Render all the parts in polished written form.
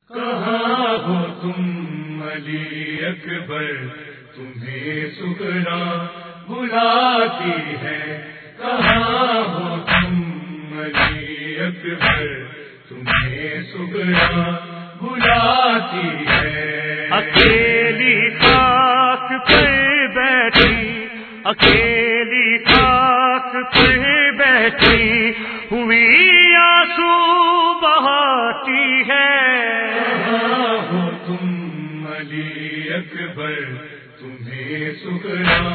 کہاں ہو تم علی اکبر، تمہیں سغرا بلاتی ہے، کہاں ہو تم علی اکبر، تمہیں سغرا بلاتی ہے۔ اکیلی خاک پر بیٹھی، اکیلی خاک پر بیٹھی ہوئی آنسو بہاتی ہے۔ کہاں ہو تم علی اکبر، تمہیں سغرا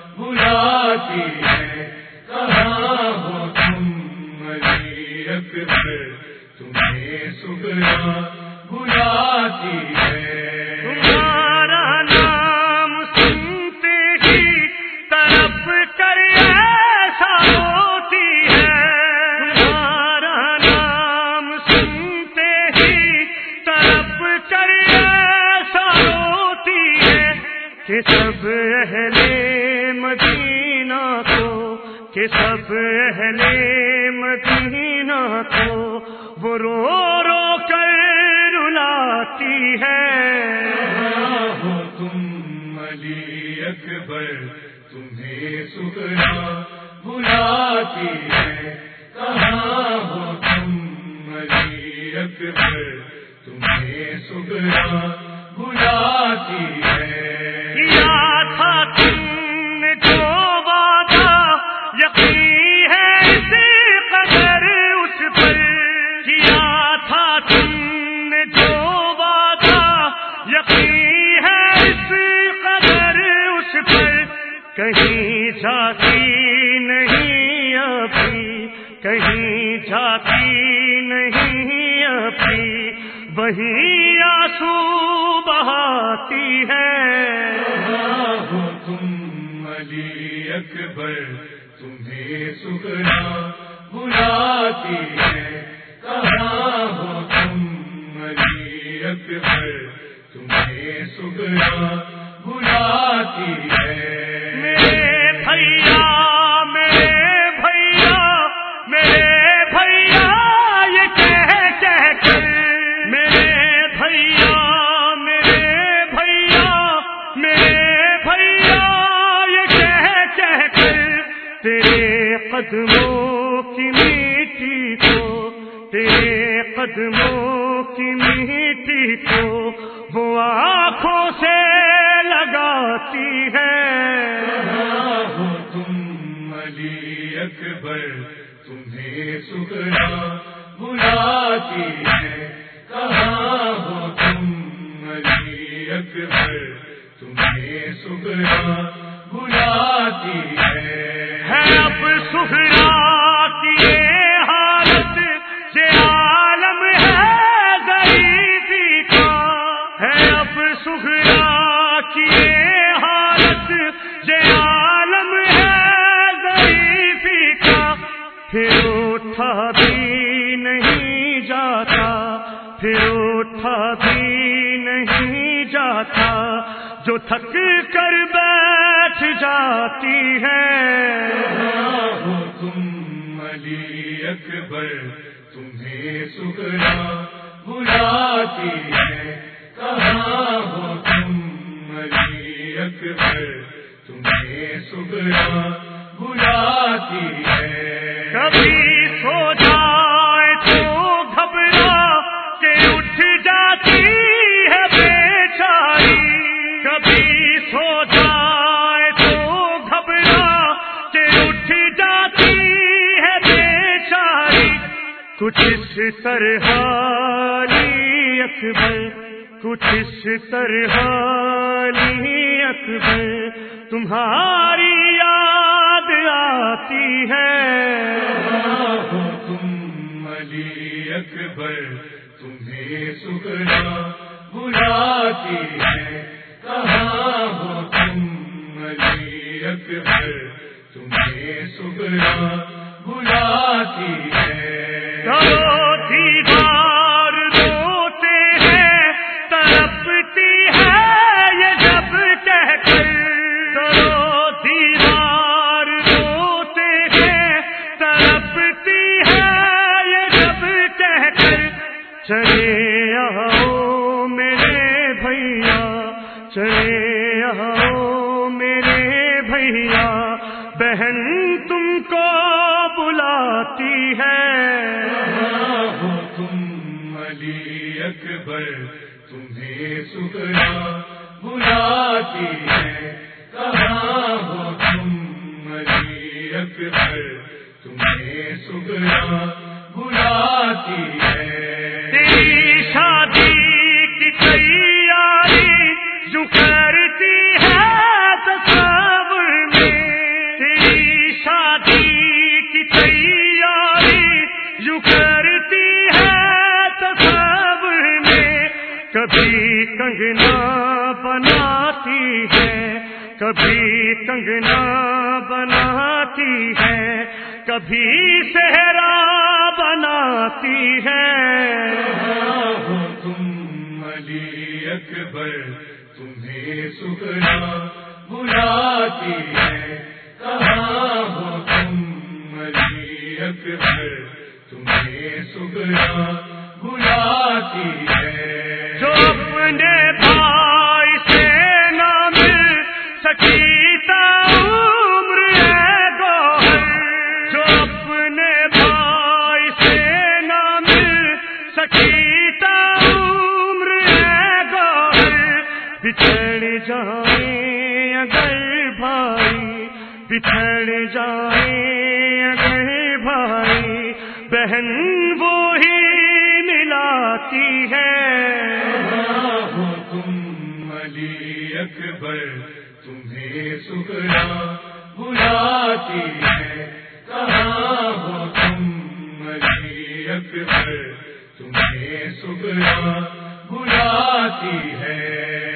بلاتی ہے، کہاں ہو تم علی اکبر، تمہیں سغرا بلاتی ہے۔ تمہارا نام سنتے ہی تڑپ کر ایسا ہوتی ہے، تمہارا نام سنتے ہی تڑپ کر ایسا ہوتی ہے کہ سب اہل مدینہ کو، کہ سب اہل مدینہ کو وہ رو رو کر رلاتی ہے۔ کہاں ہو تم علی اکبر، تمہیں سغرا بلاتی ہے، کہاں ہو تم علی اکبر، تمہیں سغرا بلاتی ہے۔ کیا تھا تم نے جو وعدہ، یقین ہے اسی قدر اس پر، کیا تھا تم نے جو وعدہ، یقین ہے اسی قدر اس پر، کہیں جاتی نہیں ابھی، کہیں جاتی نہیں ابھی، وہی آنسو بہاتی ہے۔ کہاں ہو تم علی اکبر، تمہیں سغرا بلاتی ہے، کہاں ہو تم علی اکبر، تمہیں سغرا بلاتی ہے۔ میرے بھیا، میرے بھیا، میرے بھیا یہ کہہ کہہ کر، میرے بھیا، میرے بھیا، میرے بھیا یہ کہہ کہہ کر، تیرے قدموں کی مٹی کو، تیرے قدموں کی مٹی کو وہ آنکھوں سے لگاتی ہے۔ کہاں ہو تم علی اکبر، تمہیں سغرا بلاتی ہے، کہاں ہو تم علی اکبر، تمہیں سغرا بلاتی ہے۔ اب سغرا کی یہ حالت، یہ عالم ہے ضعیفی کا، ہے اب سغرا کی یہ حالت، یہ عالم ہے ضعیفی کا، پھر اٹھا بھی نہیں جاتا، پھر اٹھا بھی نہیں جاتا، جو تھک کر بیٹھ جاتی ہے۔ کہاں ہو تم علی اکبر، تمہیں سغرا بلاتی ہے، کہاں ہو تم علی اکبر، تمہیں سغرا بلاتی ہے۔ کبھی سو جائے تو گھبرا کے اٹھ جاتی ہے بیچاری، کبھی سو جائے تو گھبرا کے اٹھ جاتی ہے بیچاری، کچھ اس طرح علی اکبر، کچھ اس طرح علی اکبر تمہاری یاد آتی ہے۔ کہاں ہو تم علی اکبر، تمہیں سغرا بلاتی ہے، کہاں ہو تم علی اکبر، تمہیں سغرا بلاتی ہے۔ کرو دیدار روتے ہیں تڑپتی ہے یہ جب کہہ کر، کرو دیدار روتے ہیں تڑپتی ہے یہ جب کہہ کر، چلے آؤ میاں بہن تم کو بلاتی ہے. کہاں ہو تم علی اکبر تمہیں سغرا بلاتی ہے. کہاں ہو تم علی اکبر تمہیں سغرا بلاتی ہے. تیری شادی کی تیاری جو کرتی ہے تصور میں. تیری شادی کی تیاری جو کرتی ہے تصور میں. کبھی کنگنا بناتی ہے, کبھی کنگنا بناتی ہے, کبھی صحرا بناتی ہے. کہاں ہو تم علی اکبر تمہیں سغرا بلاتی ہے. کہاں ہو تم علی اکبر تمہیں سغرا بلاتی ہے. جو اپنے بھائی سے نہ مل سکی تا عمر ہے گوہر. جو اپنے بھائی سے نہ مل سکی تا عمر ہے گوہر. بچھڑ جائیں اگر بھائی, بچھڑ جائیں اگر بھائی, بہن وہی ملاتی ہے. کہاں ہو تم علی اکبر تمہیں سغرا بلاتی ہے. کہاں ہو تم علی اکبر تمہیں سغرا بلاتی ہے.